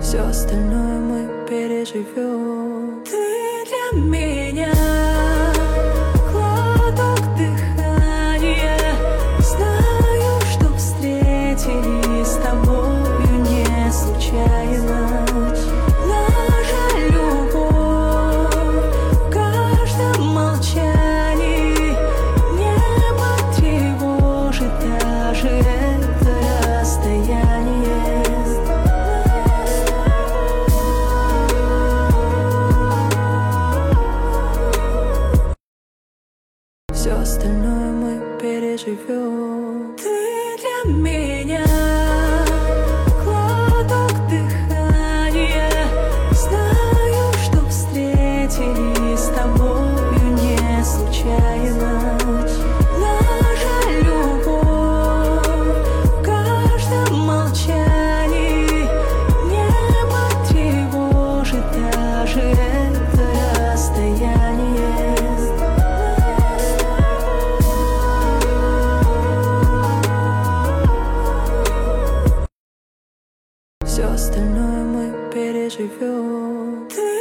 Все остальное мы переживем. Ты для меня глоток дыхания. Знаю, что встретились с тобою не случайно. Наша любовь в каждом молчании. Небо тревожит даже это расстояние. Все остальное мы переживем. Ты для меня глоток дыхания. Знаю, что встретились с тобою не случайно. Наша любовь в каждом молчании. Небо тревожит даже это расстояние. Все остальное мы переживем. Ты